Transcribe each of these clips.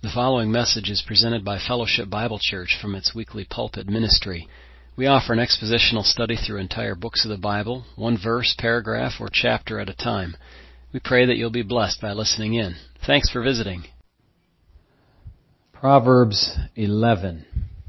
The following message is presented by Fellowship Bible Church from its weekly pulpit ministry. We offer an expositional study through entire books of the Bible, one verse, paragraph, or chapter at a time. We pray that you'll be blessed by listening in. Thanks for visiting. Proverbs 11.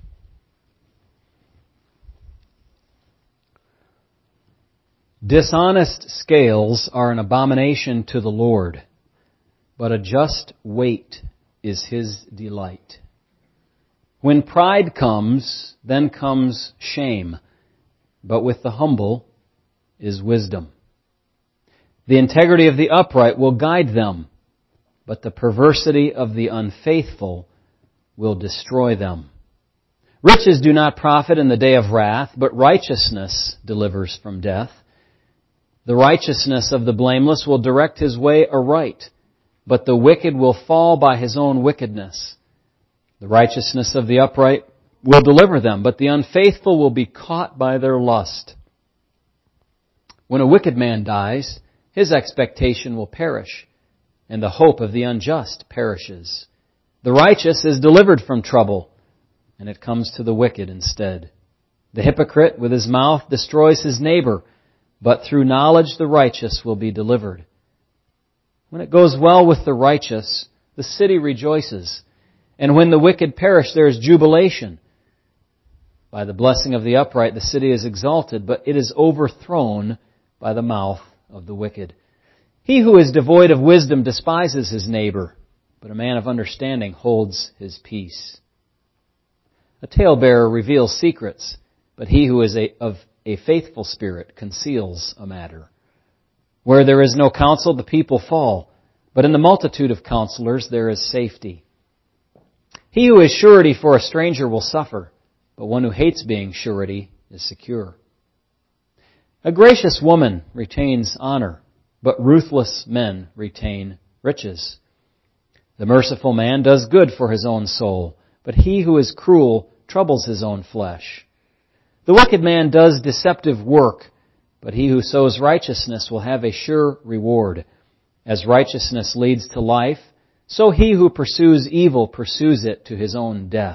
Dishonest scales are an abomination to the Lord, but a just weight is His delight. When pride comes, then comes shame, but with the humble is wisdom. The integrity of the upright will guide them, but the perversity of the unfaithful will destroy them. Riches do not profit in the day of wrath, but righteousness delivers from death. The righteousness of the blameless will direct his way aright, but the wicked will fall by his own wickedness. The righteousness of the upright will deliver them, but the unfaithful will be caught by their lust. When a wicked man dies, his expectation will perish, and the hope of the unjust perishes. The righteous is delivered from trouble, and it comes to the wicked instead. The hypocrite with his mouth destroys his neighbor, but through knowledge the righteous will be delivered. When it goes well with the righteous, the city rejoices, and when the wicked perish, there is jubilation. By the blessing of the upright, the city is exalted, but it is overthrown by the mouth of the wicked. He who is devoid of wisdom despises his neighbor, but a man of understanding holds his peace. A talebearer reveals secrets, but he who is of a faithful spirit conceals a matter. Where there is no counsel, the people fall, but in the multitude of counselors there is safety. He who is surety for a stranger will suffer, but one who hates being surety is secure. A gracious woman retains honor, but ruthless men retain riches. The merciful man does good for his own soul, but he who is cruel troubles his own flesh. The wicked man does deceptive work, but he who sows righteousness will have a sure reward. As righteousness leads to life, so he who pursues evil pursues it to his own death.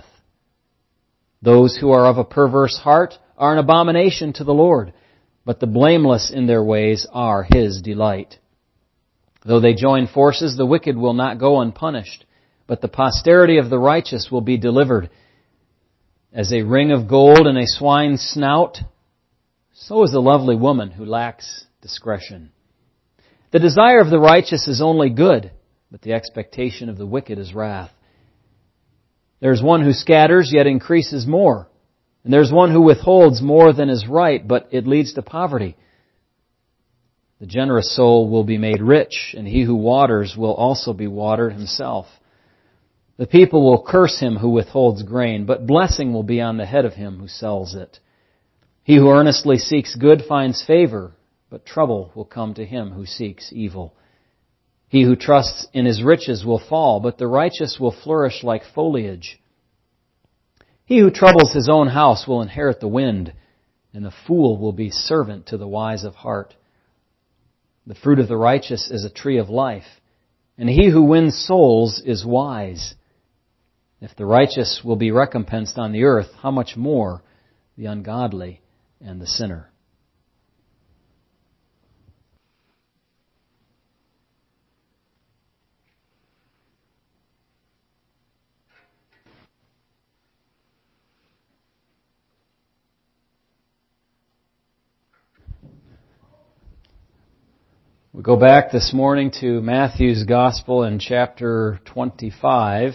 Those who are of a perverse heart are an abomination to the Lord, but the blameless in their ways are His delight. Though they join forces, the wicked will not go unpunished, but the posterity of the righteous will be delivered. As a ring of gold in a swine's snout, so is a lovely woman who lacks discretion. The desire of the righteous is only good, but the expectation of the wicked is wrath. There is one who scatters, yet increases more. And there is one who withholds more than is right, but it leads to poverty. The generous soul will be made rich, and he who waters will also be watered himself. The people will curse him who withholds grain, but blessing will be on the head of him who sells it. He who earnestly seeks good finds favor, but trouble will come to him who seeks evil. He who trusts in his riches will fall, but the righteous will flourish like foliage. He who troubles his own house will inherit the wind, and the fool will be servant to the wise of heart. The fruit of the righteous is a tree of life, and he who wins souls is wise. If the righteous will be recompensed on the earth, how much more the ungodly and the sinner? We go back this morning to Matthew's Gospel in chapter 25.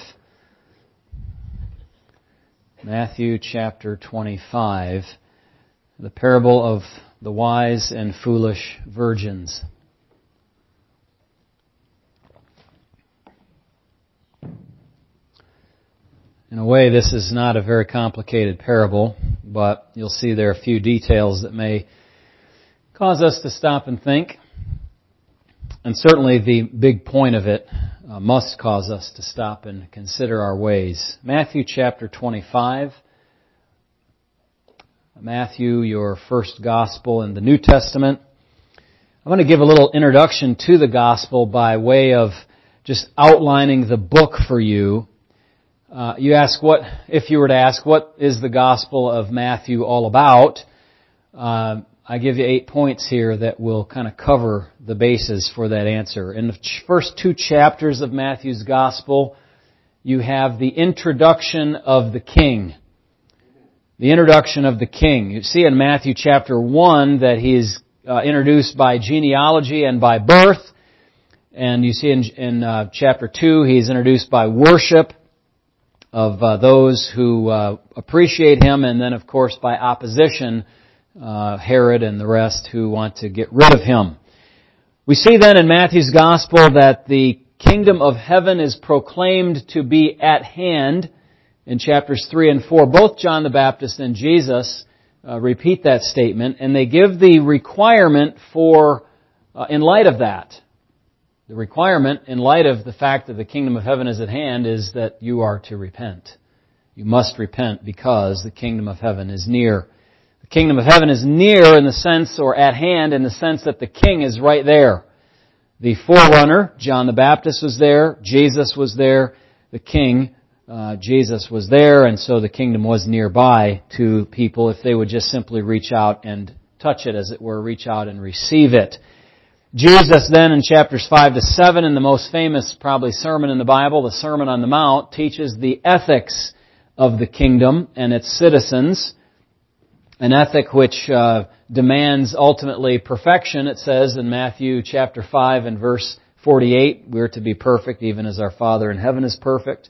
Matthew chapter 25, the parable of the wise and foolish virgins. In a way, this is not a very complicated parable, but you'll see there are a few details that may cause us to stop and think. And certainly the big point of it must cause us to stop and consider our ways. Matthew chapter 25. Matthew, your first gospel in the New Testament. I'm going to give a little introduction to the gospel by way of just outlining the book for you You ask if you were to ask, what is the Gospel of Matthew all about? I give you 8 points here that will kind of cover the basis for that answer. In the first 2 chapters of Matthew's Gospel, you have the introduction of the King. The introduction of the King. You see in Matthew chapter 1 that he is introduced by genealogy and by birth. And you see in chapter 2 he's introduced by worship of those who appreciate him, and then of course by opposition, Herod and the rest who want to get rid of him. We see then in Matthew's Gospel that the kingdom of heaven is proclaimed to be at hand in chapters 3 and 4. Both John the Baptist and Jesus repeat that statement, and they give the requirement for, in light of that, the requirement in light of the fact that the kingdom of heaven is at hand is that you are to repent. You must repent because the kingdom of heaven is near. The kingdom of heaven is near in the sense, or at hand in the sense that the King is right there. The forerunner, John the Baptist, was there. Jesus was there. The King, Jesus, was there. And so the kingdom was nearby to people if they would just simply reach out and touch it, as it were, reach out and receive it. Jesus then in chapters 5 to 7, in the most famous probably sermon in the Bible, the Sermon on the Mount, teaches the ethics of the kingdom and its citizens. An ethic which demands ultimately perfection. It says in Matthew chapter 5 and verse 48, we're to be perfect even as our Father in heaven is perfect.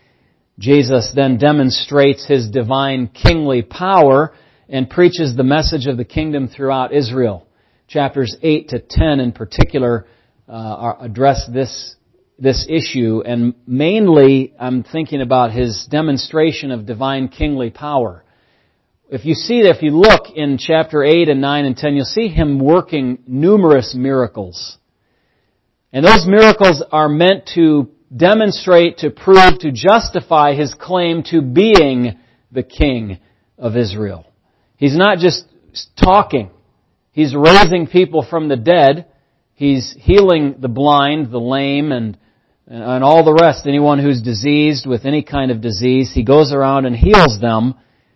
Jesus then demonstrates His divine kingly power and preaches the message of the kingdom throughout Israel. Chapters 8 to 10 in particular address this issue, and mainly I'm thinking about His demonstration of divine kingly power. If you look in chapter 8 and 9 and 10, you'll see Him working numerous miracles. And those miracles are meant to demonstrate, to prove, to justify His claim to being the King of Israel. He's not just talking. He's raising people from the dead. He's healing the blind, the lame, and all the rest. Anyone who's diseased with any kind of disease, He goes around and heals them.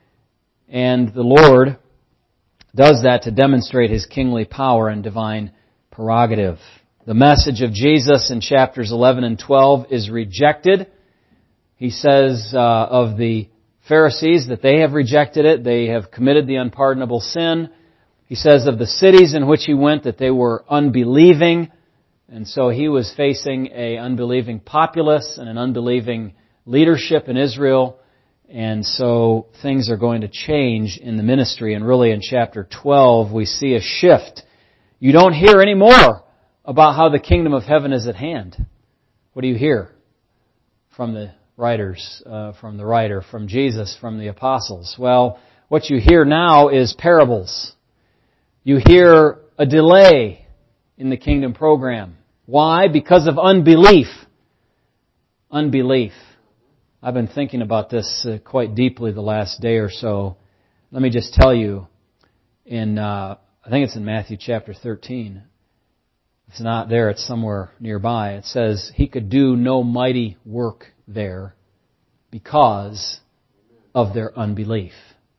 And the Lord does that to demonstrate His kingly power and divine prerogative. The message of Jesus in chapters 11 and 12 is rejected. He says of the Pharisees that they have rejected it. They have committed the unpardonable sin. He says of the cities in which He went that they were unbelieving. And so He was facing an unbelieving populace and an unbelieving leadership in Israel. And so things are going to change in the ministry. And really in chapter 12 we see a shift. You don't hear any more about how the kingdom of heaven is at hand. What do you hear from the writers, from Jesus, from the apostles? Well, what you hear now is parables. You hear a delay in the kingdom program. Why? Because of unbelief. Unbelief. I've been thinking about this quite deeply the last day or so. Let me just tell you, I think it's in Matthew chapter 13. If it's not there, it's somewhere nearby. It says, He could do no mighty work there because of their unbelief.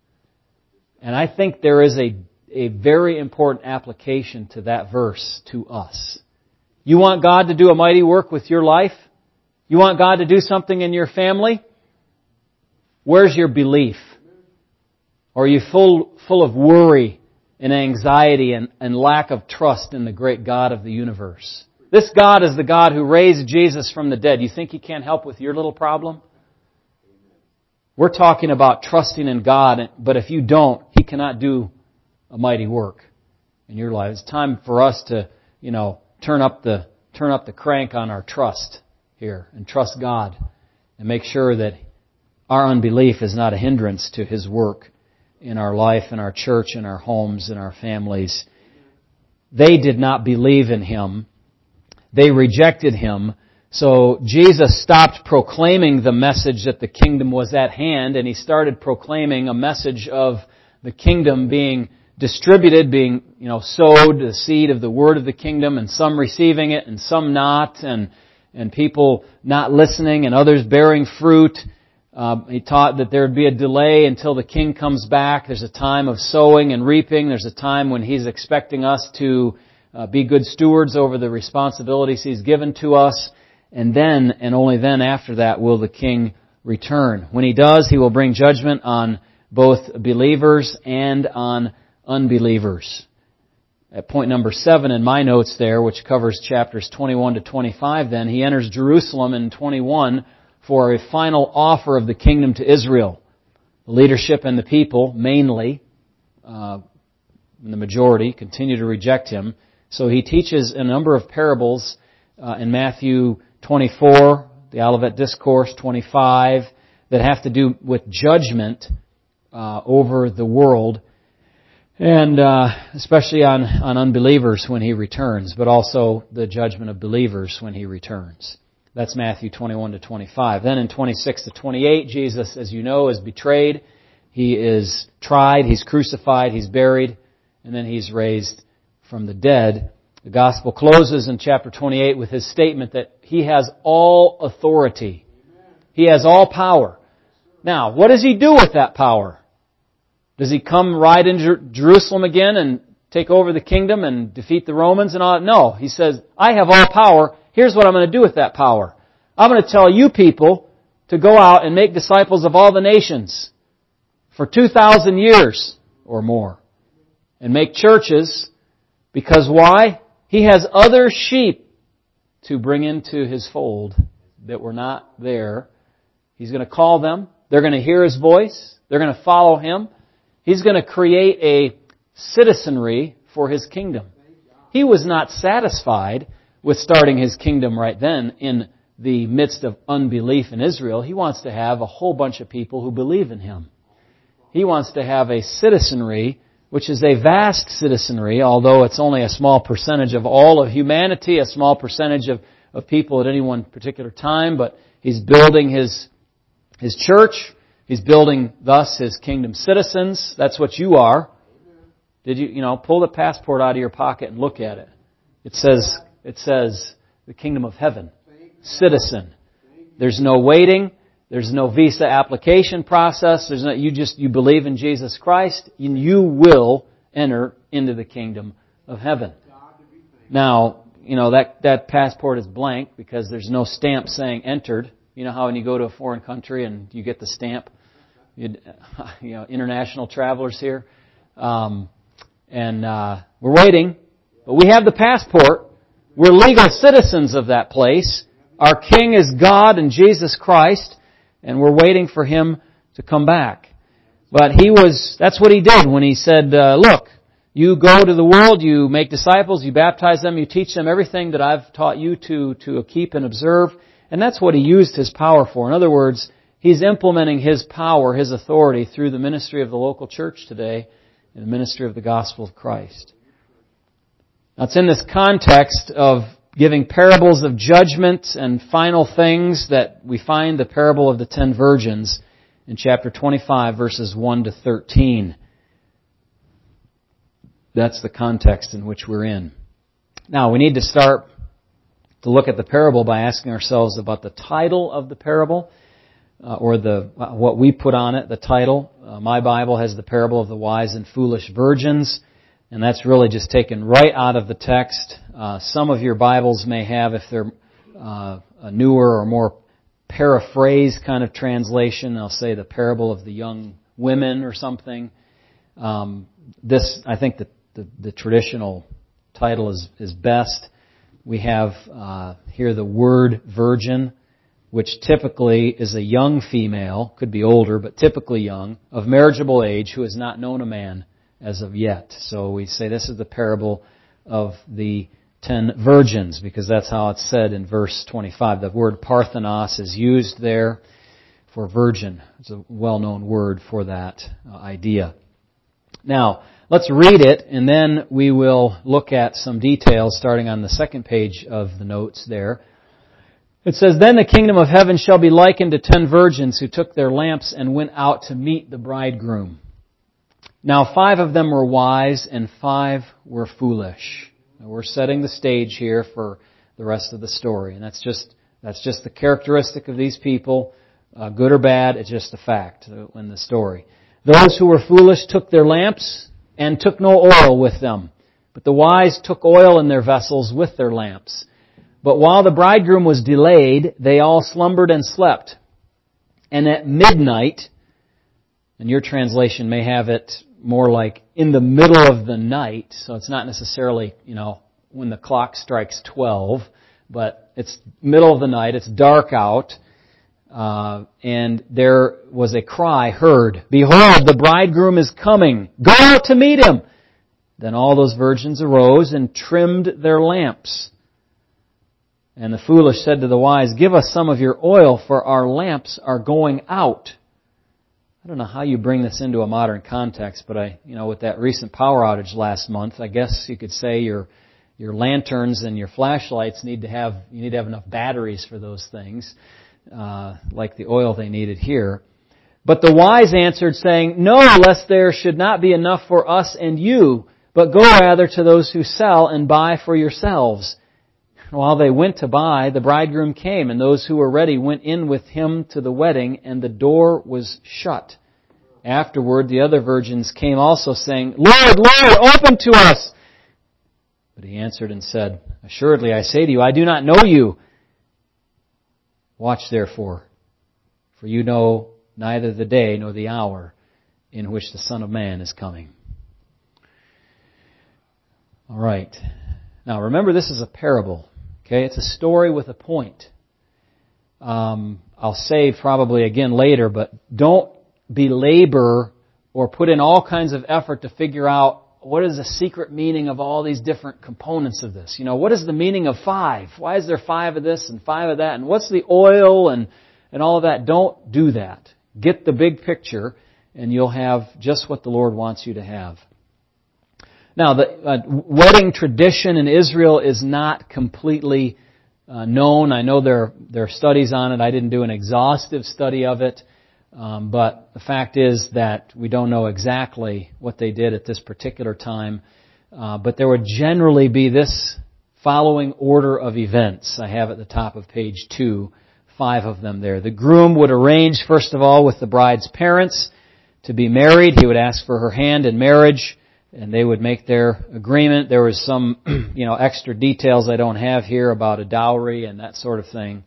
And I think there is a very important application to that verse to us. You want God to do a mighty work with your life? You want God to do something in your family? Where's your belief? Or are you full of worry and anxiety and lack of trust in the great God of the universe? This God is the God who raised Jesus from the dead. You think He can't help with your little problem? We're talking about trusting in God, but if you don't, He cannot do a mighty work in your life. It's time for us to, turn up the crank on our trust here and trust God and make sure that our unbelief is not a hindrance to His work in our life, in our church, in our homes, in our families. They did not believe in Him. They rejected Him. So Jesus stopped proclaiming the message that the kingdom was at hand, and He started proclaiming a message of the kingdom being distributed, being, sowed, the seed of the word of the kingdom, and some receiving it and some not, and people not listening and others bearing fruit. He taught that there would be a delay until the king comes back. There's a time of sowing and reaping. There's a time when He's expecting us to be good stewards over the responsibilities He's given to us. And then, and only then after that, will the king return. When He does, He will bring judgment on both believers and on unbelievers. At point number 7 in my notes there, which covers chapters 21 to 25 then, He enters Jerusalem in 21 for a final offer of the kingdom to Israel. The leadership and the people, mainly, the majority, continue to reject Him. So He teaches a number of parables in Matthew 24, the Olivet Discourse 25, that have to do with judgment over the world, and especially on unbelievers when He returns, but also the judgment of believers when He returns. That's Matthew 21 to 25. Then in 26 to 28, Jesus, as you know, is betrayed. He is tried, He's crucified, He's buried, and then He's raised from the dead. The Gospel closes in chapter 28 with His statement that He has all authority. He has all power. Now, what does He do with that power? Does He come ride into Jerusalem again and take over the kingdom and defeat the Romans and all that? No. He says, I have all power. Here's what I'm going to do with that power. I'm going to tell you people to go out and make disciples of all the nations for 2,000 years or more. And make churches, because why? He has other sheep to bring into His fold that were not there. He's going to call them. They're going to hear His voice. They're going to follow Him. He's going to create a citizenry for His kingdom. He was not satisfied with starting His kingdom right then in the midst of unbelief in Israel. He wants to have a whole bunch of people who believe in Him. He wants to have a citizenry, which is a vast citizenry, although it's only a small percentage of all of humanity, a small percentage of people at any one particular time, but He's building His church. He's building, thus, His kingdom citizens. That's what you are. Did you pull the passport out of your pocket and look at it? It says the kingdom of heaven. Citizen. There's no waiting. There's no visa application process. You believe in Jesus Christ and you will enter into the kingdom of heaven. Now, that passport is blank because there's no stamp saying entered. You know how when you go to a foreign country and you get the stamp? International travelers here. We're waiting, but we have the passport. We're legal citizens of that place. Our King is God and Jesus Christ, and we're waiting for Him to come back. But that's what He did when He said, look, you go to the world, you make disciples, you baptize them, you teach them everything that I've taught you to keep and observe. And that's what He used His power for. In other words, He's implementing His power, His authority through the ministry of the local church today and the ministry of the gospel of Christ. Now, it's in this context of giving parables of judgment and final things that we find the parable of the 10 virgins in chapter 25, verses 1 to 13. That's the context in which we're in. Now, we need to start to look at the parable by asking ourselves about the title of the parable, or what we put on it, the title. My Bible has the parable of the wise and foolish virgins, and that's really just taken right out of the text. Some of your Bibles may have, if they're a newer or more paraphrase kind of translation, they'll say the parable of the young women or something. I think the traditional title is best. We have here the word virgin, which typically is a young female, could be older, but typically young, of marriageable age, who has not known a man as of yet. So we say this is the parable of the 10 virgins, because that's how it's said in verse 25. The word parthenos is used there for virgin. It's a well-known word for that idea. Now, let's read it, and then we will look at some details starting on the second page of the notes there. It says, Then the kingdom of heaven shall be likened to 10 virgins who took their lamps and went out to meet the bridegroom. Now 5 of them were wise and 5 were foolish. Now, we're setting the stage here for the rest of the story. And that's just the characteristic of these people good or bad, it's just a fact in the story. Those who were foolish took their lamps and took no oil with them. But the wise took oil in their vessels with their lamps. But while the bridegroom was delayed, they all slumbered and slept. And at midnight, and your translation may have it more like in the middle of the night, so it's not necessarily, when the clock strikes 12, but it's middle of the night, it's dark out, and there was a cry heard, "Behold, the bridegroom is coming! Go out to meet him!" Then all those virgins arose and trimmed their lamps. And the foolish said to the wise, "Give us some of your oil, for our lamps are going out." I don't know how you bring this into a modern context, but with that recent power outage last month, I guess you could say your lanterns and your flashlights you need to have enough batteries for those things, like the oil they needed here. But the wise answered, saying, "No, lest there should not be enough for us and you, but go rather to those who sell and buy for yourselves." While they went to buy, the bridegroom came, and those who were ready went in with him to the wedding, and the door was shut. Afterward, the other virgins came also, saying, "Lord, Lord, open to us!" But he answered and said, "Assuredly, I say to you, I do not know you. Watch therefore, for you know neither the day nor the hour in which the Son of Man is coming." All right. Now, remember, this is a parable. Okay, it's a story with a point. I'll say probably again later, but don't belabor or put in all kinds of effort to figure out what is the secret meaning of all these different components of this. What is the meaning of 5? Why is there 5 of this and 5 of that? And what's the oil and all of that? Don't do that. Get the big picture, and you'll have just what the Lord wants you to have. Now, the wedding tradition in Israel is not completely known. I know there are studies on it. I didn't do an exhaustive study of it. But the fact is that we don't know exactly what they did at this particular time. But there would generally be this following order of events. I have at the top of page 2, 5 of them there. The groom would arrange, first of all, with the bride's parents to be married. He would ask for her hand in marriage, and they would make their agreement. There was some, extra details I don't have here about a dowry and that sort of thing.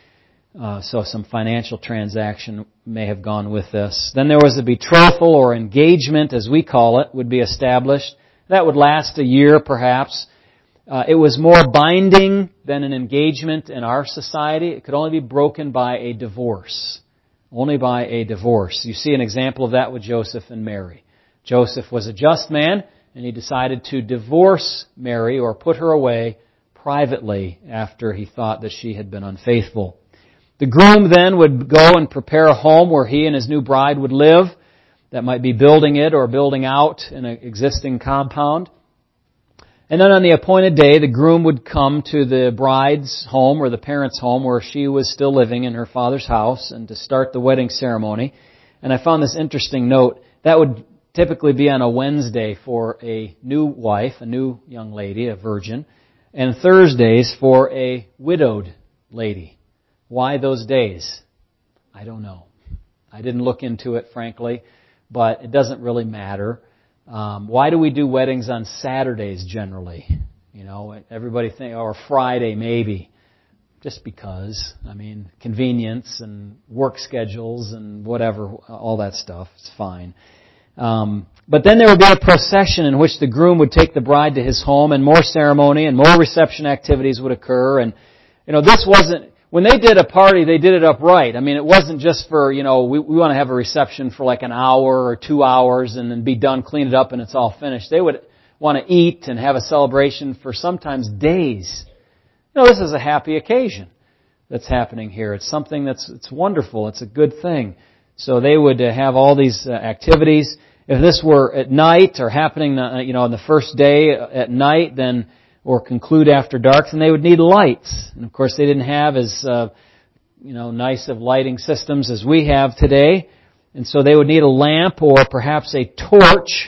So some financial transaction may have gone with this. Then there was a betrothal or engagement, as we call it, would be established. That would last a year, perhaps. It was more binding than an engagement in our society. It could only be broken by a divorce. Only by a divorce. You see an example of that with Joseph and Mary. Joseph was a just man, and he decided to divorce Mary or put her away privately after he thought that she had been unfaithful. The groom then would go and prepare a home where he and his new bride would live. That might be building it or building out an existing compound. And then on the appointed day, the groom would come to the bride's home or the parents' home where she was still living in her father's house and to start the wedding ceremony. And I found this interesting note. That would typically be on a Wednesday for a new wife, a new young lady, a virgin, and Thursdays for a widowed lady. Why those days? I don't know. I didn't look into it, frankly, but it doesn't really matter. Why do we do weddings on Saturdays generally? Everybody think, or Friday maybe. Just because. Convenience and work schedules and whatever, all that stuff. It's fine. But then there would be a procession in which the groom would take the bride to his home, and more ceremony and more reception activities would occur. And, this wasn't, when they did a party, they did it upright. It wasn't just for, we want to have a reception for like an hour or 2 hours and then be done, clean it up, and it's all finished. They would want to eat and have a celebration for sometimes days. This is a happy occasion that's happening here. It's something it's wonderful. It's a good thing. So they would have all these activities. If this were at night or happening, on the first day at night, then or conclude after dark, then they would need lights. And of course, they didn't have as nice of lighting systems as we have today, and so they would need a lamp or perhaps a torch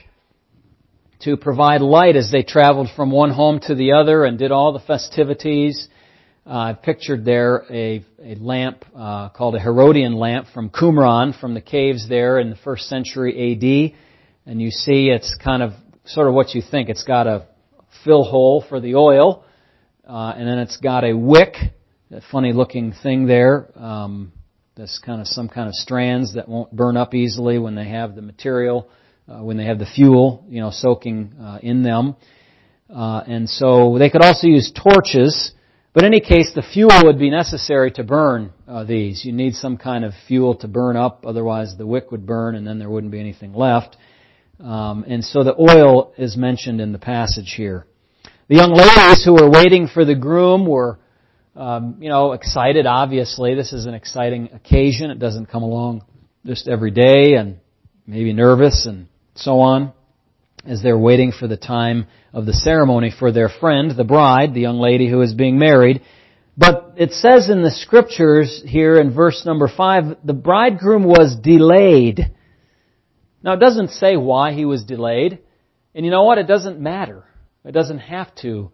to provide light as they traveled from one home to the other and did all the festivities. I've pictured there a lamp called a Herodian lamp from Qumran, from the caves there in the 1st century A.D. And you see it's kind of sort of what you think. It's got a fill hole for the oil, and then it's got a wick, that funny looking thing there. That's kind of some kind of strands that won't burn up easily when they have the material, when they have the fuel, soaking in them. And so they could also use torches. But in any case, the fuel would be necessary to burn these. You need some kind of fuel to burn up, otherwise the wick would burn and then there wouldn't be anything left. And so the oil is mentioned in the passage here. The young ladies who were waiting for the groom were, excited, obviously. This is an exciting occasion. It doesn't come along just every day, and maybe nervous and so on, as they're waiting for the time of the ceremony for their friend, the bride, the young lady who is being married. But it says in the Scriptures here in verse number 5, the bridegroom was delayed. Now it doesn't say why he was delayed. And you know what? It doesn't matter. It doesn't have to.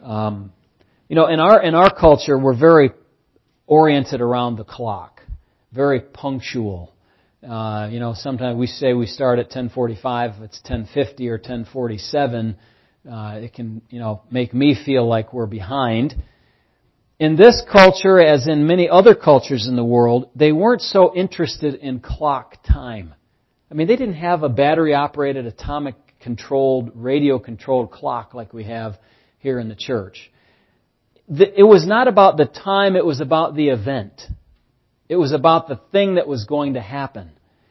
In our culture, we're very oriented around the clock. Very punctual. Sometimes we say we start at 10:45, it's 10:50 or 10:47. It can, make me feel like we're behind. In this culture, as in many other cultures in the world, they weren't so interested in clock time. I mean, they didn't have a battery-operated, atomic-controlled, radio-controlled clock like we have here in the church. It was not about the time, it was about the event. It was about the thing that was going to happen.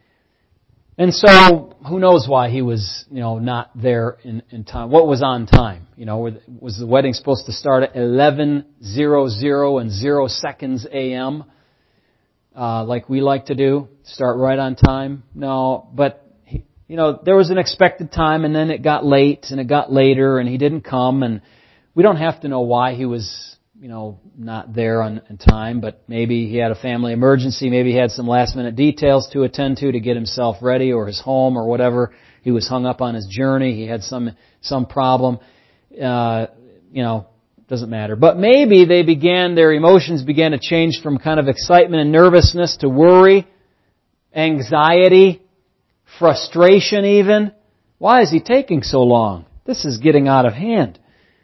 And so, who knows why he was, not there in time. What was on time? Was the wedding supposed to start at 11:00 and 0 seconds a.m., like we like to do? Start right on time? No, but, there was an expected time, and then it got late, and it got later, and he didn't come, and we don't have to know why he was, not there on time, but maybe he had a family emergency, maybe he had some last minute details to attend to get himself ready, or his home, or whatever. He was hung up on his journey, he had some problem. Doesn't matter. But maybe their emotions began to change from kind of excitement and nervousness to worry, anxiety, frustration even. Why is he taking so long? This is getting out of hand.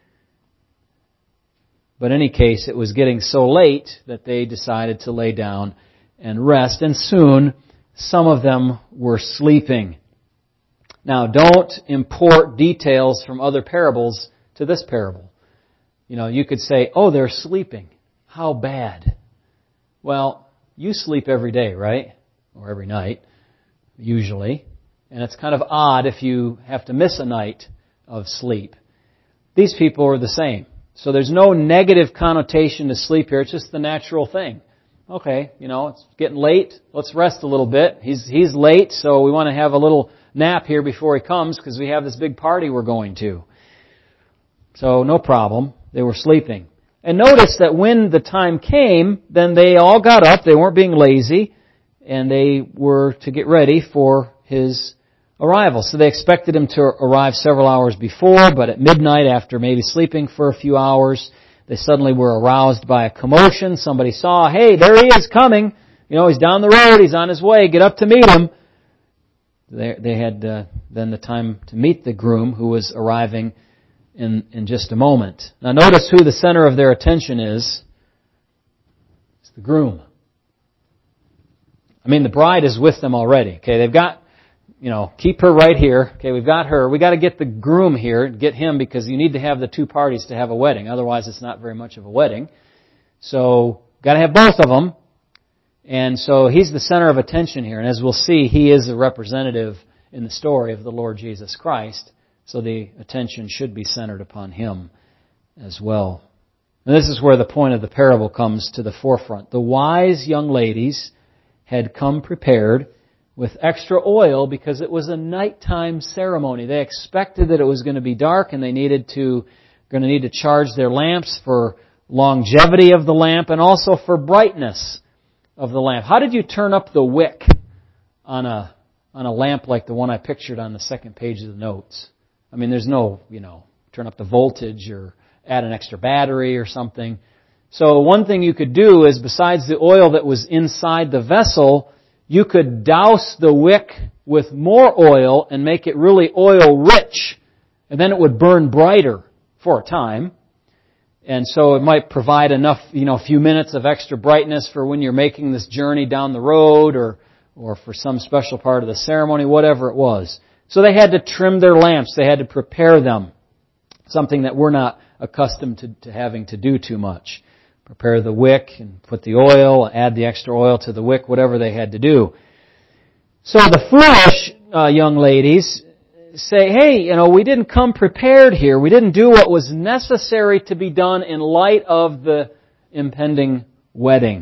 But in any case, it was getting so late that they decided to lay down and rest. And soon, some of them were sleeping. Now, don't import details from other parables to this parable. You could say, oh, they're sleeping. How bad? Well, you sleep every day, right? Or every night, usually. And it's kind of odd if you have to miss a night of sleep. These people are the same. So there's no negative connotation to sleep here. It's just the natural thing. Okay, it's getting late. Let's rest a little bit. He's late, so we want to have a little nap here before he comes because we have this big party we're going to. So no problem. They were sleeping. And notice that when the time came, then they all got up. They weren't being lazy, and they were to get ready for his arrival. So they expected him to arrive several hours before, but at midnight, after maybe sleeping for a few hours, they suddenly were aroused by a commotion. Somebody saw, hey, there he is coming. He's down the road. He's on his way. Get up to meet him. They had then the time to meet the groom who was arriving in just a moment. Now notice who the center of their attention is. It's the groom. I mean, the bride is with them already. Okay, they've got, keep her right here. Okay, we've got her. We got to get the groom here, get him, because you need to have the two parties to have a wedding. Otherwise, it's not very much of a wedding. So, got to have both of them. And so, he's the center of attention here. And as we'll see, he is a representative in the story of the Lord Jesus Christ. So, the attention should be centered upon him as well. And this is where the point of the parable comes to the forefront. The wise young ladies had come prepared with extra oil because it was a nighttime ceremony. They expected that it was going to be dark, and they going to need to charge their lamps for longevity of the lamp and also for brightness of the lamp. How did you turn up the wick on a lamp like the one I pictured on the second page of the notes? I mean, there's no, turn up the voltage or add an extra battery or something. So one thing you could do is, besides the oil that was inside the vessel, you could douse the wick with more oil and make it really oil rich, and then it would burn brighter for a time. And so it might provide enough, a few minutes of extra brightness for when you're making this journey down the road or for some special part of the ceremony, whatever it was. So they had to trim their lamps. They had to prepare them. Something that we're not accustomed to having to do too much. Prepare the wick and put the oil, add the extra oil to the wick, whatever they had to do. So the foolish young ladies say, hey, we didn't come prepared here. We didn't do what was necessary to be done in light of the impending wedding.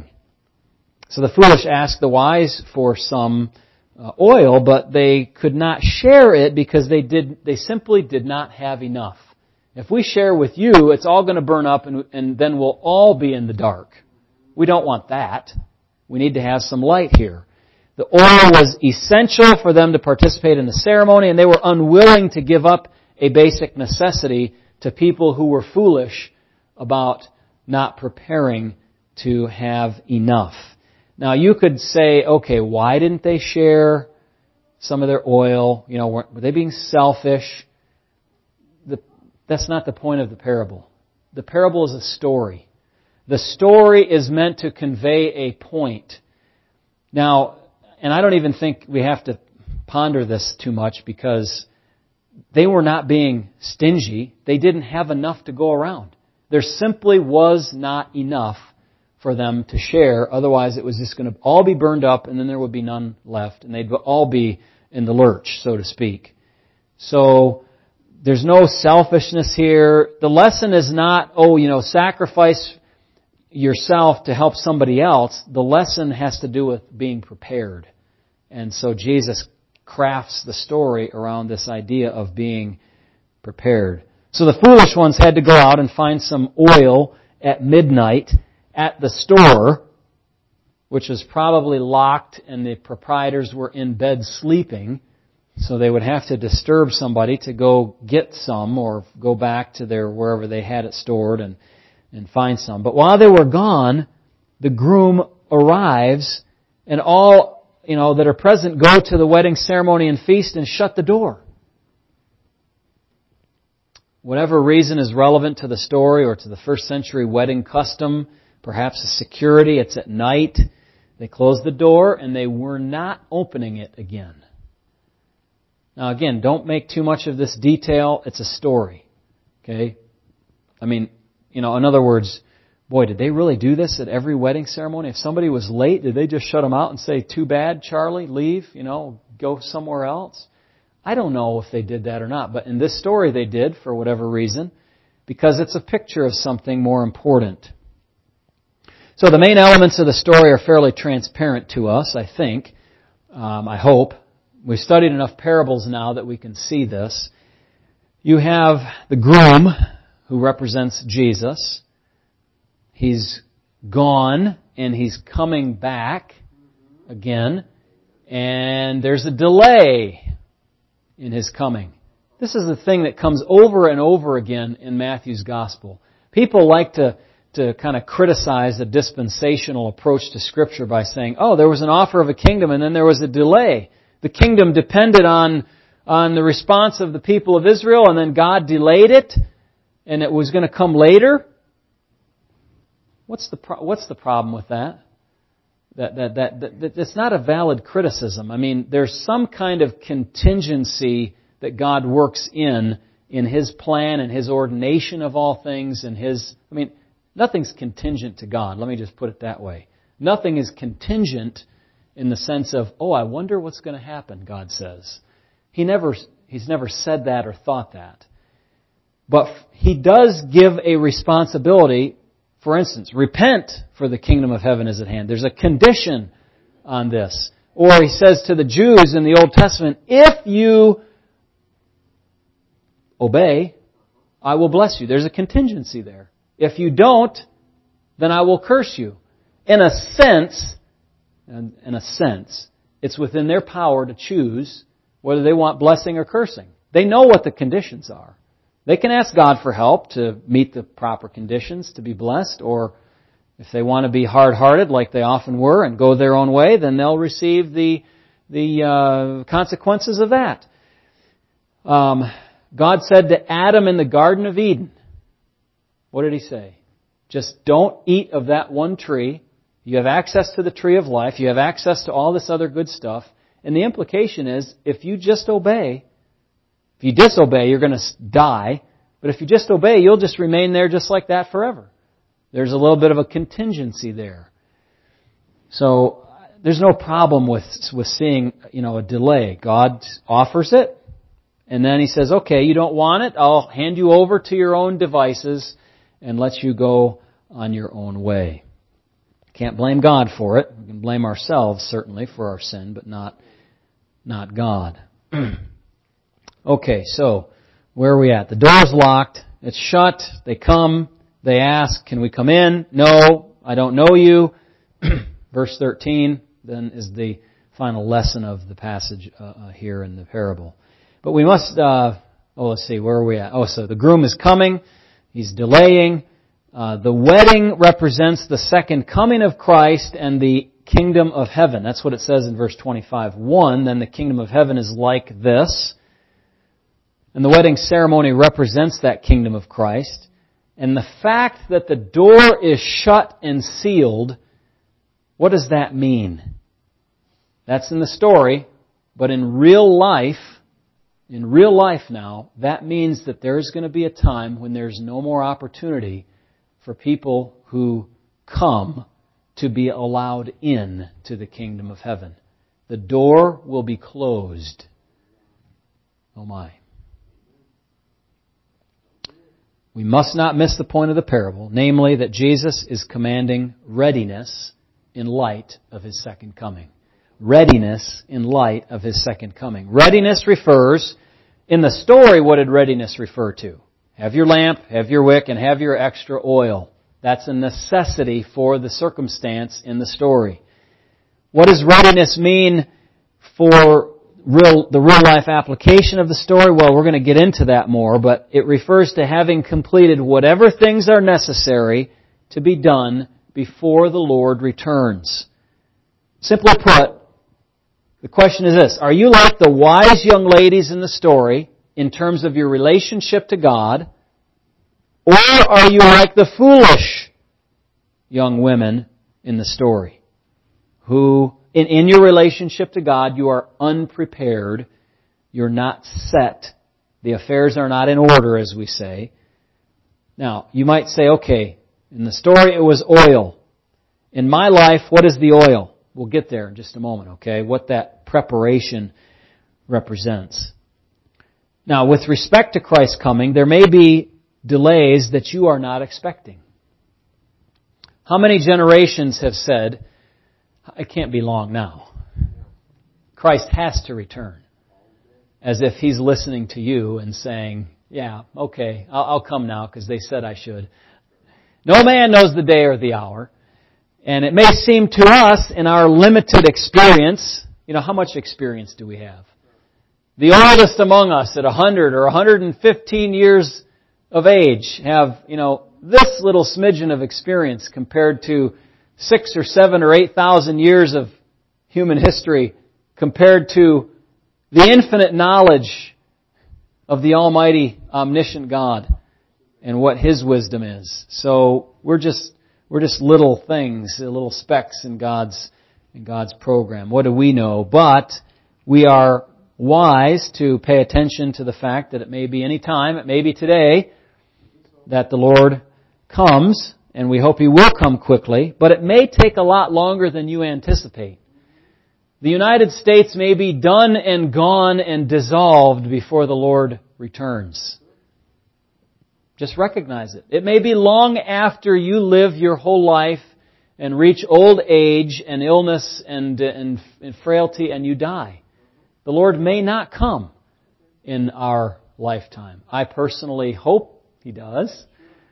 So the foolish asked the wise for some oil, but they could not share it because they simply did not have enough. If we share with you, it's all going to burn up and then we'll all be in the dark. We don't want that. We need to have some light here. The oil was essential for them to participate in the ceremony, and they were unwilling to give up a basic necessity to people who were foolish about not preparing to have enough. Now you could say, okay, why didn't they share some of their oil? Were they being selfish? That's not the point of the parable. The parable is a story. The story is meant to convey a point. Now, and I don't even think we have to ponder this too much because they were not being stingy. They didn't have enough to go around. There simply was not enough for them to share. Otherwise, it was just going to all be burned up and then there would be none left. And they'd all be in the lurch, so to speak. So there's no selfishness here. The lesson is not, sacrifice yourself to help somebody else. The lesson has to do with being prepared. And so Jesus crafts the story around this idea of being prepared. So the foolish ones had to go out and find some oil at midnight at the store, which was probably locked and the proprietors were in bed sleeping. So they would have to disturb somebody to go get some or go back to wherever they had it stored and find some. But while they were gone, the groom arrives and all, that are present go to the wedding ceremony and feast and shut the door. Whatever reason is relevant to the story or to the first century wedding custom, perhaps the security, it's at night. They closed the door and they were not opening it again. Now again, don't make too much of this detail. It's a story. Okay? In other words, boy, did they really do this at every wedding ceremony? If somebody was late, did they just shut them out and say, too bad, Charlie, leave, go somewhere else? I don't know if they did that or not, but in this story they did for whatever reason, because it's a picture of something more important. So the main elements of the story are fairly transparent to us, I think. I hope. We've studied enough parables now that we can see this. You have the groom, who represents Jesus. He's gone, and He's coming back again. And there's a delay in His coming. This is the thing that comes over and over again in Matthew's Gospel. People like to kind of criticize the dispensational approach to Scripture by saying, there was an offer of a kingdom and then there was a delay. The kingdom depended on the response of the people of Israel, and then God delayed it, and it was going to come later. What's the problem with that? That it's not a valid criticism. There's some kind of contingency that God works in His plan and His ordination of all things, and nothing's contingent to God. Let me just put it that way. Nothing is contingent in the sense of, I wonder what's going to happen, God says. He's never said that or thought that. But He does give a responsibility. For instance, repent, for the kingdom of heaven is at hand. There's a condition on this. Or He says to the Jews in the Old Testament, if you obey, I will bless you. There's a contingency there. If you don't, then I will curse you. In a sense, it's within their power to choose whether they want blessing or cursing. They know what the conditions are. They can ask God for help to meet the proper conditions to be blessed, or If they want to be hard-hearted like they often were and go their own way, then they'll receive the consequences of that. God said to Adam in the Garden of Eden, what did He say? Just don't eat of that one tree. You have access to the tree of life. You have access to all this other good stuff. And the implication is, if you just obey, if you disobey, you're going to die. But if you just obey, you'll just remain there just like that forever. There's a little bit of a contingency there. So there's no problem with seeing, a delay. God offers it, and then He says, okay, you don't want it, I'll hand you over to your own devices and let you go on your own way. Can't blame God for it. We can blame ourselves, certainly, for our sin, but not God. Okay, so where are we at? The door's locked. It's shut. They come. They ask, can we come in? No, I don't know you. Verse 13 then is the final lesson of the passage here in the parable. But we must, let's see, where are we at? So the groom is coming. He's delaying. The wedding represents the second coming of Christ and the kingdom of heaven. That's what it says in verse 25:1. Then the kingdom of heaven is like this. And the wedding ceremony represents that kingdom of Christ. And the fact that the door is shut and sealed, what does that mean? That's in the story, but in real life now, that means that there's going to be a time when there's no more opportunity for people who come to be allowed in to the kingdom of heaven. The door will be closed. Oh my. We must not miss the point of the parable, namely that Jesus is commanding readiness in light of His second coming. Readiness in light of His second coming. Readiness refers, in the story, what did readiness refer to? Have your lamp, have your wick, and have your extra oil. That's a necessity for the circumstance in the story. What does readiness mean for the real-life application of the story? Well, we're going to get into that more, but it refers to having completed whatever things are necessary to be done before the Lord returns. Simply put, the question is this: are you like the wise young ladies in the story in terms of your relationship to God, or are you like the foolish young women in the story who, in your relationship to God, you are unprepared, you're not set, the affairs are not in order, as we say. Now, you might say, okay, in the story it was oil. In my life, what is the oil? We'll get there in just a moment, okay? What that preparation represents. Now, with respect to Christ's coming, there may be delays that you are not expecting. How many generations have said, it can't be long now. Christ has to return. As if He's listening to you and saying, yeah, okay, I'll come now because they said I should. No man knows the day or the hour. And it may seem to us in our limited experience, how much experience do we have? The oldest among us at 100 or 115 years of age have, this little smidgen of experience compared to 6 or 7 or 8,000 years of human history, compared to the infinite knowledge of the Almighty, omniscient God and what His wisdom is. So we're just little things, little specks in God's program. What do we know? But we are wise to pay attention to the fact that it may be any time, it may be today, that the Lord comes, and we hope He will come quickly, but it may take a lot longer than you anticipate. The United States may be done and gone and dissolved before the Lord returns. Just recognize it. It may be long after you live your whole life and reach old age and illness and frailty and you die. The Lord may not come in our lifetime. I personally hope He does.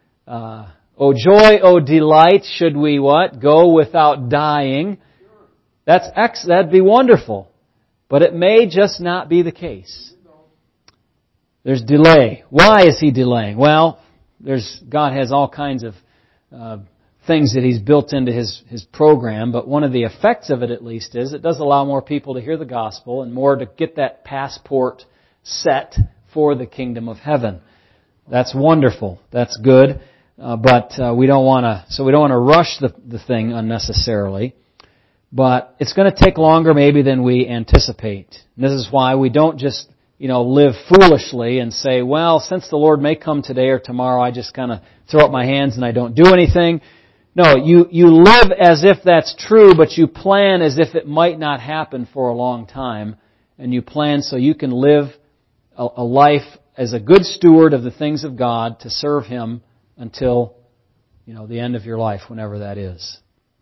Oh joy, oh delight, should we what? Go without dying. That'd be wonderful. But it may just not be the case. There's delay. Why is He delaying? Well, God has all kinds of things that He's built into His program, but one of the effects of it at least is it does allow more people to hear the gospel and more to get that passport set for the kingdom of heaven. That's wonderful. That's good. But we don't want to rush the thing unnecessarily. But it's going to take longer maybe than we anticipate. And this is why we don't just, live foolishly and say, well, since the Lord may come today or tomorrow, I just kind of throw up my hands and I don't do anything. No, you live as if that's true, but you plan as if it might not happen for a long time. And you plan so you can live a life as a good steward of the things of God to serve Him until, the end of your life, whenever that is.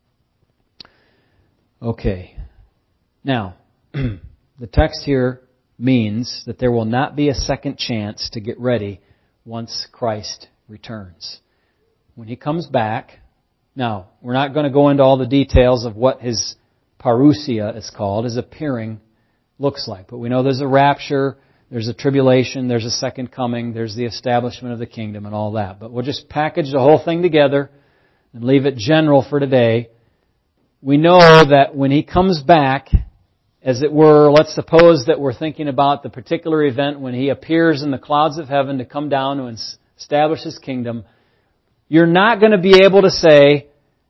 Okay. Now, the text here means that there will not be a second chance to get ready once Christ returns. When He comes back, now, we're not going to go into all the details of what His parousia is called, His appearing, looks like. But we know there's a rapture, there's a tribulation, there's a second coming, there's the establishment of the kingdom and all that. But we'll just package the whole thing together and leave it general for today. We know that when He comes back, as it were, let's suppose that we're thinking about the particular event when He appears in the clouds of heaven to come down to establish His kingdom. You're not going to be able to say,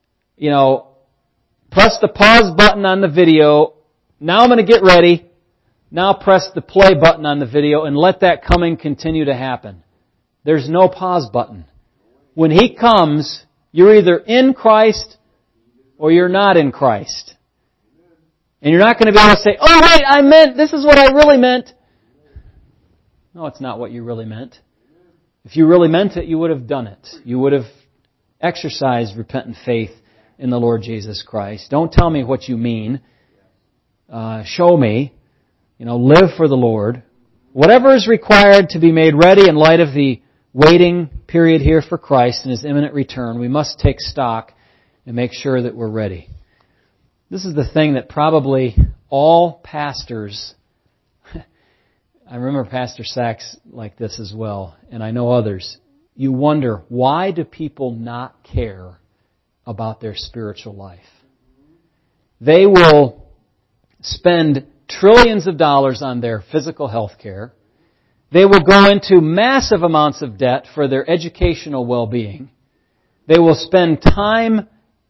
press the pause button on the video. Now I'm going to get ready. Now press the play button on the video and let that coming continue to happen. There's no pause button. When He comes, you're either in Christ or you're not in Christ. And you're not going to be able to say, oh wait, this is what I really meant. No, it's not what you really meant. If you really meant it, you would have done it. You would have exercised repentant faith in the Lord Jesus Christ. Don't tell me what you mean. Show me. Live for the Lord. Whatever is required to be made ready in light of the waiting period here for Christ and His imminent return, we must take stock and make sure that we're ready. This is the thing that probably all pastors, I remember Pastor Sachs like this as well, and I know others. You wonder, why do people not care about their spiritual life? They will spend trillions of dollars on their physical health care. They will go into massive amounts of debt for their educational well-being. They will spend time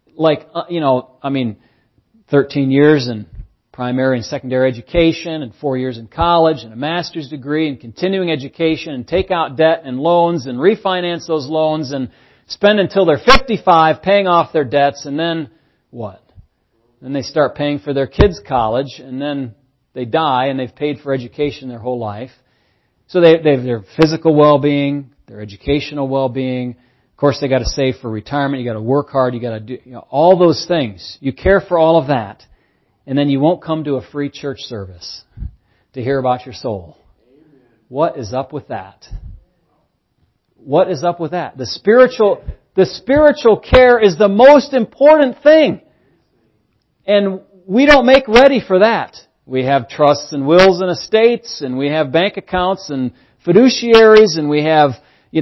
13 years in primary and secondary education and 4 years in college and a master's degree and continuing education and take out debt and loans and refinance those loans and spend until they're 55 paying off their debts, and then what? Then they start paying for their kids' college, and then they die and they've paid for education their whole life. So they have their physical well-being, their educational well-being. Of course, they got to save for retirement. You got to work hard. You got to do all those things. You care for all of that, and then you won't come to a free church service to hear about your soul. What is up with that? What is up with that? The spiritual care is the most important thing, and we don't make ready for that. We have trusts and wills and estates, and we have bank accounts and fiduciaries, and we have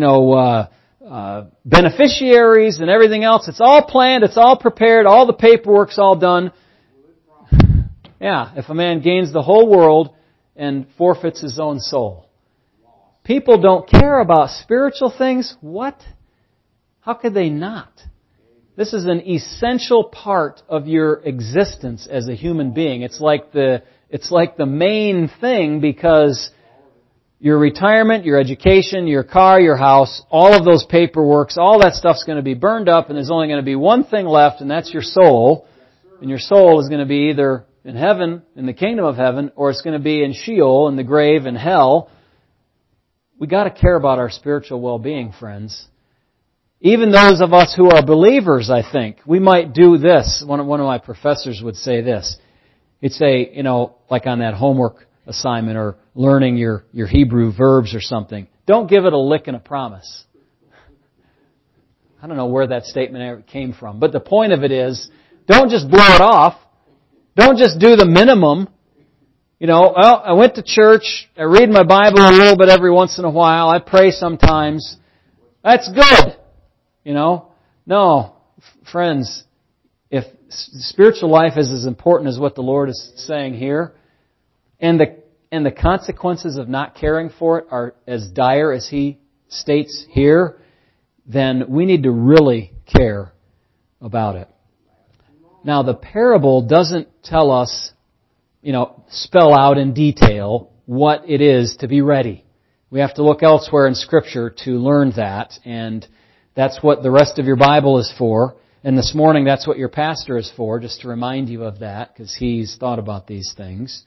beneficiaries and everything else. It's all planned, it's all prepared, all the paperwork's all done. Yeah, if a man gains the whole world and forfeits his own soul. People don't care about spiritual things. What? How could they not? This is an essential part of your existence as a human being. It's like the main thing, because your retirement, your education, your car, your house, all of those paperworks, all that stuff's going to be burned up, and there's only going to be one thing left, and that's your soul. And your soul is going to be either in heaven, in the kingdom of heaven, or it's going to be in Sheol, in the grave, in hell. We got to care about our spiritual well-being, friends. Even those of us who are believers, I think, we might do this. One of my professors would say this. He'd say, like on that homework assignment or learning your Hebrew verbs or something, don't give it a lick and a promise. I don't know where that statement came from, but the point of it is, don't just blow it off. Don't just do the minimum. I went to church, I read my Bible a little bit every once in a while, I pray sometimes. That's good. No, friends, if spiritual life is as important as what the Lord is saying here, and the consequences of not caring for it are as dire as He states here, then we need to really care about it. Now, the parable doesn't tell us, spell out in detail what it is to be ready. We have to look elsewhere in Scripture to learn that, and that's what the rest of your Bible is for. And this morning, that's what your pastor is for, just to remind you of that, because he's thought about these things.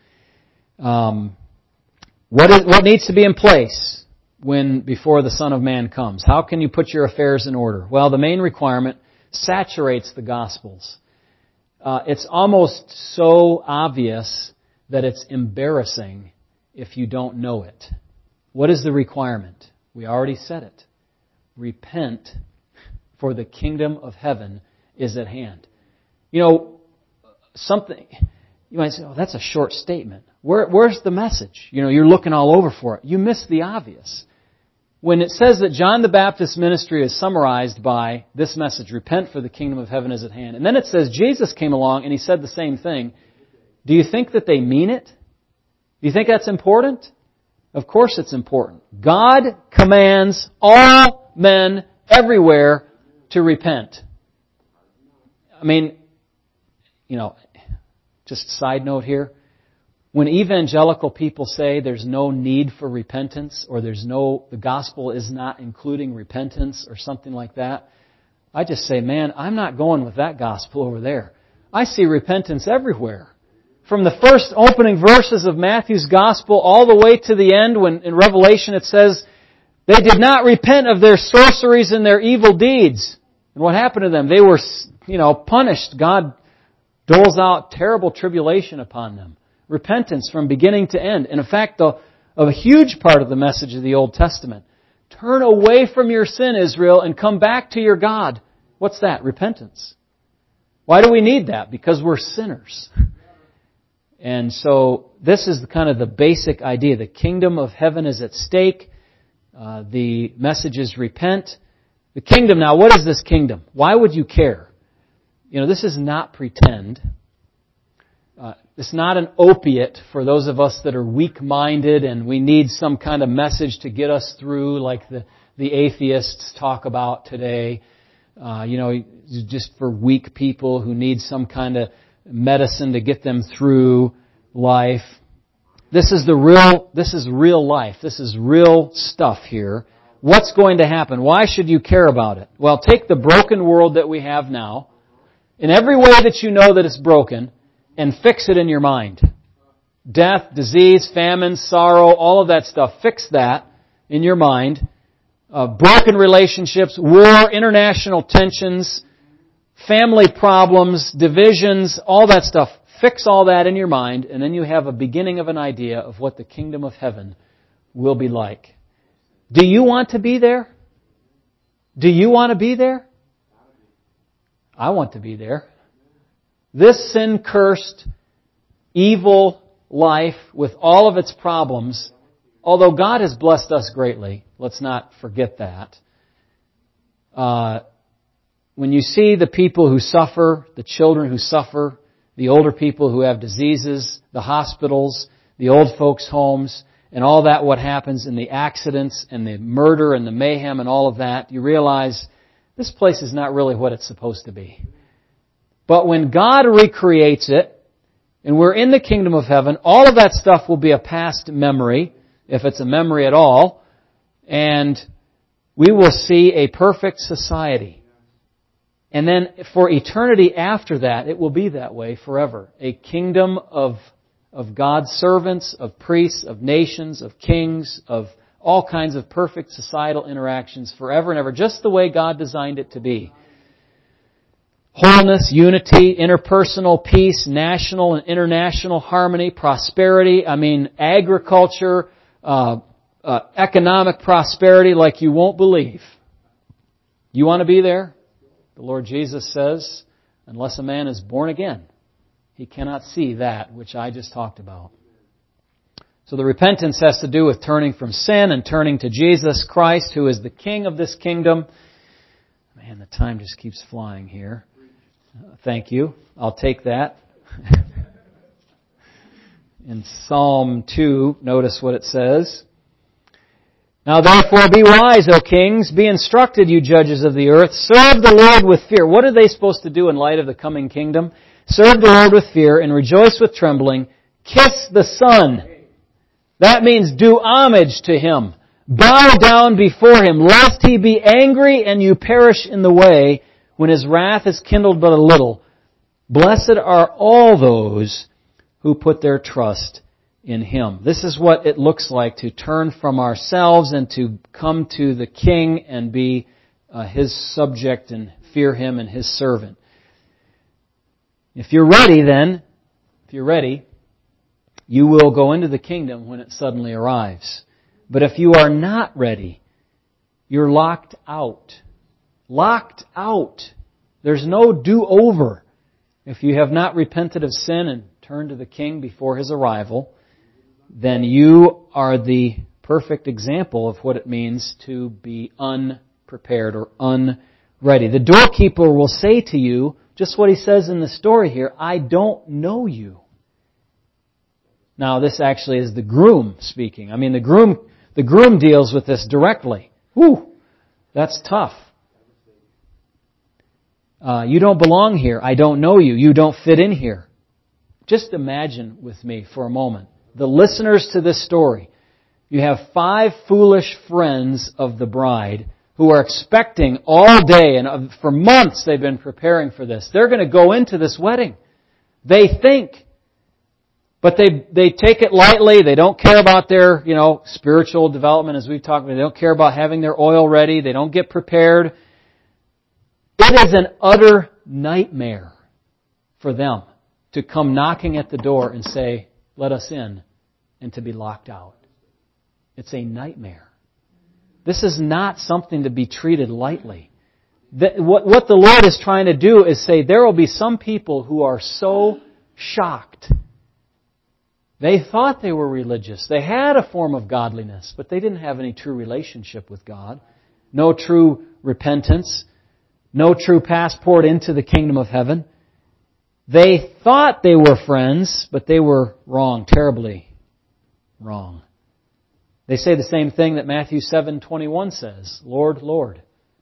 What needs to be in place before the Son of Man comes? How can you put your affairs in order? Well, the main requirement saturates the Gospels. It's almost so obvious that it's embarrassing if you don't know it. What is the requirement? We already said it. Repent, for the kingdom of heaven is at hand. Something you might say, that's a short statement. Where's the message? You're looking all over for it. You missed the obvious. When it says that John the Baptist's ministry is summarized by this message, repent for the kingdom of heaven is at hand. And then it says Jesus came along and He said the same thing. Do you think that they mean it? Do you think that's important? Of course it's important. God commands all men everywhere to repent. Just a side note here. When evangelical people say there's no need for repentance, or the gospel is not including repentance or something like that, I just say, man, I'm not going with that gospel over there. I see repentance everywhere. From the first opening verses of Matthew's gospel all the way to the end, when in Revelation it says, they did not repent of their sorceries and their evil deeds. And what happened to them? They were, punished. God doles out terrible tribulation upon them. Repentance from beginning to end. And in fact, a huge part of the message of the Old Testament. Turn away from your sin, Israel, and come back to your God. What's that? Repentance. Why do we need that? Because we're sinners. And so this is kind of the basic idea. The kingdom of heaven is at stake. The message is repent. The kingdom, now what is this kingdom? Why would you care? This is not pretend. It's not an opiate for those of us that are weak-minded and we need some kind of message to get us through, like the atheists talk about today. Just for weak people who need some kind of medicine to get them through life. This is real life. This is real stuff here. What's going to happen? Why should you care about it? Well, take the broken world that we have now, in every way that you know that it's broken, and fix it in your mind. Death, disease, famine, sorrow, all of that stuff. Fix that in your mind. Broken relationships, war, international tensions, family problems, divisions, all that stuff. Fix all that in your mind, and then you have a beginning of an idea of what the kingdom of heaven will be like. Do you want to be there? Do you want to be there? I want to be there. This sin-cursed, evil life with all of its problems, although God has blessed us greatly, let's not forget that. When you see the people who suffer, the children who suffer, the older people who have diseases, the hospitals, the old folks' homes, and all that, what happens in the accidents and the murder and the mayhem and all of that, you realize this place is not really what it's supposed to be. But when God recreates it, and we're in the kingdom of heaven, all of that stuff will be a past memory, if it's a memory at all, and we will see a perfect society. And then for eternity after that, it will be that way forever. A kingdom of God's servants, of priests, of nations, of kings, of all kinds of perfect societal interactions forever and ever, just the way God designed it to be. Wholeness, unity, interpersonal peace, national and international harmony, prosperity, agriculture, economic prosperity like you won't believe. You want to be there? The Lord Jesus says, unless a man is born again, he cannot see that which I just talked about. So the repentance has to do with turning from sin and turning to Jesus Christ, who is the King of this kingdom. Man, the time just keeps flying here. Thank you. I'll take that. In Psalm 2, notice what it says. Now therefore be wise, O kings. Be instructed, you judges of the earth. Serve the Lord with fear. What are they supposed to do in light of the coming kingdom? Serve the Lord with fear and rejoice with trembling. Kiss the Son. That means do homage to Him. Bow down before Him, lest He be angry and you perish in the way when His wrath is kindled but a little. Blessed are all those who put their trust in Him. This is what it looks like to turn from ourselves and to come to the King and be His subject and fear Him and His servant. If you're ready then, you will go into the kingdom when it suddenly arrives. But if you are not ready, you're locked out. Locked out. There's no do-over. If you have not repented of sin and turned to the King before His arrival, then you are the perfect example of what it means to be unprepared or unready. The doorkeeper will say to you, just what he says in the story here, I don't know you. Now this actually is the groom speaking. I mean the groom deals with this directly. Whew, that's tough. You don't belong here. I don't know you. You don't fit in here. Just imagine with me for a moment, the listeners to this story. You have 5 foolish friends of the bride who are expecting all day, and for months they've been preparing for this. They're going to go into this wedding. They think. But they take it lightly. They don't care about their, spiritual development as we've talked about. They don't care about having their oil ready. They don't get prepared. It is an utter nightmare for them to come knocking at the door and say, let us in, and to be locked out. It's a nightmare. This is not something to be treated lightly. What the Lord is trying to do is say there will be some people who are so shocked. They thought they were religious. They had a form of godliness, but they didn't have any true relationship with God. No true repentance. No true passport into the kingdom of heaven. They thought they were friends, but they were wrong, terribly wrong. They say the same thing that Matthew 7:21 says, Lord, Lord.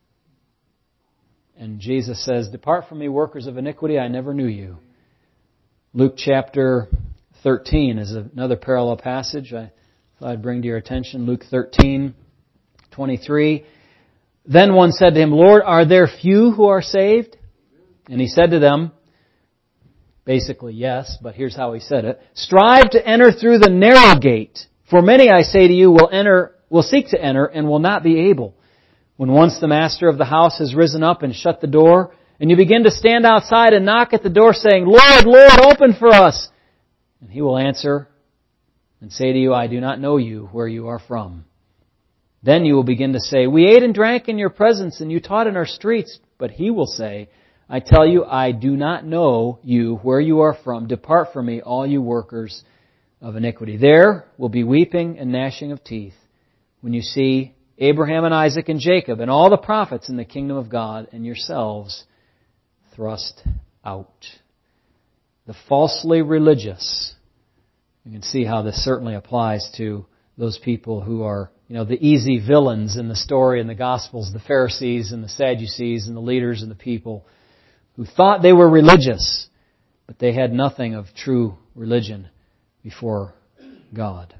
And Jesus says, depart from me, workers of iniquity, I never knew you. Luke chapter 13 is another parallel passage I thought I'd bring to your attention. Luke 13:23. Then one said to Him, Lord, are there few who are saved? And He said to them, basically yes, but here's how He said it. Strive to enter through the narrow gate. For many, I say to you, will seek to enter and will not be able. When once the master of the house has risen up and shut the door, and you begin to stand outside and knock at the door saying, Lord, Lord, open for us. And He will answer and say to you, I do not know you, where you are from. Then you will begin to say, we ate and drank in your presence and you taught in our streets. But He will say, I tell you, I do not know you, where you are from. Depart from me, all you workers of iniquity. There will be weeping and gnashing of teeth when you see Abraham and Isaac and Jacob and all the prophets in the kingdom of God and yourselves thrust out. The falsely religious. You can see how this certainly applies to those people who are, the easy villains in the story in the Gospels, the Pharisees and the Sadducees and the leaders and the people who thought they were religious, but they had nothing of true religion before God.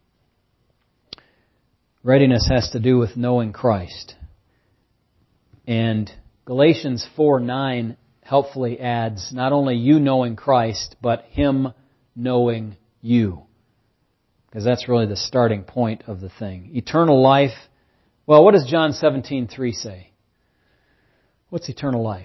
Readiness has to do with knowing Christ. And Galatians 4:9 helpfully adds not only you knowing Christ, but Him knowing you. Because that's really the starting point of the thing. Eternal life. Well, what does John 17:3 say? What's eternal life?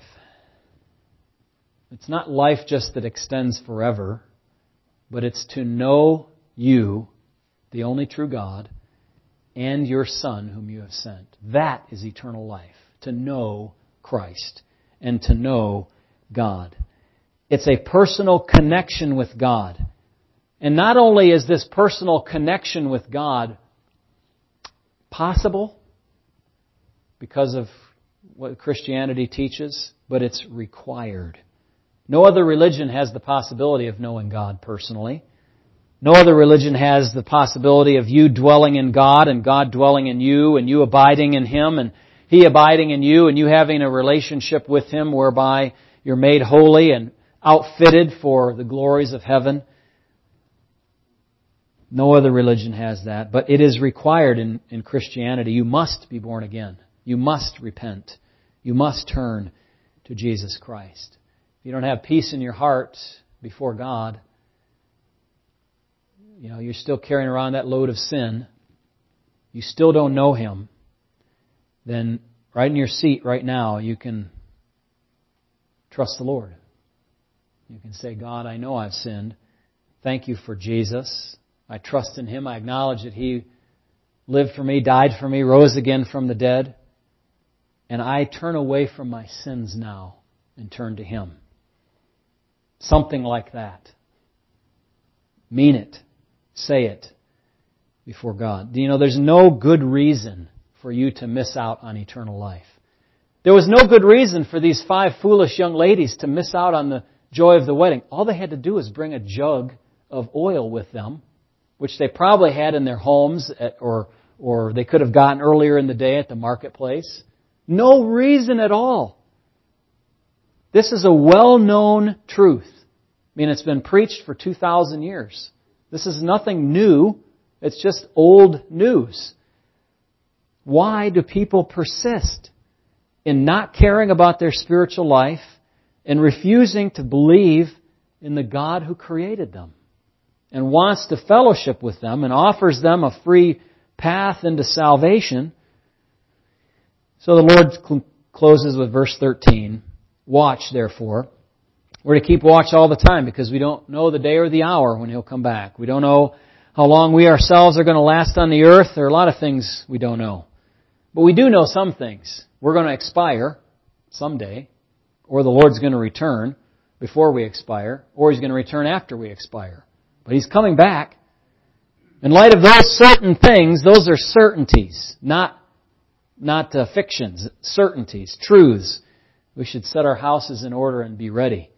It's not life just that extends forever, but it's to know you, the only true God, and your Son whom you have sent. That is eternal life. To know Christ and to know God. It's a personal connection with God. And not only is this personal connection with God possible because of what Christianity teaches, but it's required. No other religion has the possibility of knowing God personally. No other religion has the possibility of you dwelling in God and God dwelling in you and you abiding in Him and He abiding in you and you having a relationship with Him whereby you're made holy and outfitted for the glories of heaven. No other religion has that, but it is required in Christianity. You must be born again. You must repent. You must turn to Jesus Christ. If you don't have peace in your heart before God, you're still carrying around that load of sin, you still don't know Him, then right in your seat right now, you can trust the Lord. You can say, God, I know I've sinned. Thank you for Jesus. I trust in Him. I acknowledge that He lived for me, died for me, rose again from the dead. And I turn away from my sins now and turn to Him. Something like that. Mean it. Say it before God. There's no good reason for you to miss out on eternal life. There was no good reason for these 5 foolish young ladies to miss out on the joy of the wedding. All they had to do was bring a jug of oil with them, which they probably had in their homes or they could have gotten earlier in the day at the marketplace. No reason at all. This is a well-known truth. It's been preached for 2,000 years. This is nothing new. It's just old news. Why do people persist in not caring about their spiritual life and refusing to believe in the God who created them and wants to fellowship with them and offers them a free path into salvation? So the Lord closes with verse 13. Watch, therefore. We're to keep watch all the time because we don't know the day or the hour when He'll come back. We don't know how long we ourselves are going to last on the earth. There are a lot of things we don't know. But we do know some things. We're going to expire someday, or the Lord's going to return before we expire, or He's going to return after we expire. But He's coming back. In light of those certain things, those are certainties, not fictions, certainties, truths. We should set our houses in order and be ready.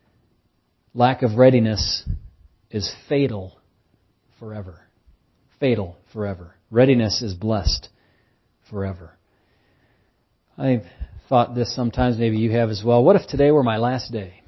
Lack of readiness is fatal forever. Fatal forever. Readiness is blessed forever. I've thought this sometimes, maybe you have as well. What if today were my last day?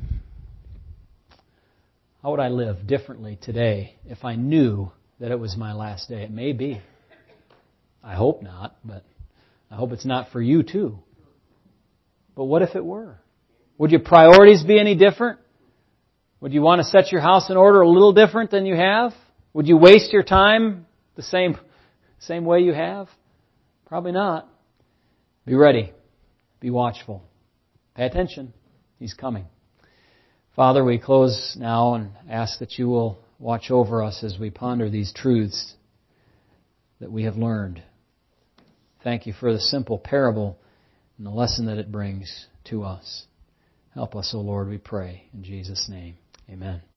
How would I live differently today if I knew that it was my last day? It may be. I hope not, but I hope it's not for you too. But what if it were? Would your priorities be any different? Would you want to set your house in order a little different than you have? Would you waste your time the same way you have? Probably not. Be ready. Be watchful. Pay attention. He's coming. Father, we close now and ask that You will watch over us as we ponder these truths that we have learned. Thank You for the simple parable and the lesson that it brings to us. Help us, O Lord, we pray. In Jesus' name, amen.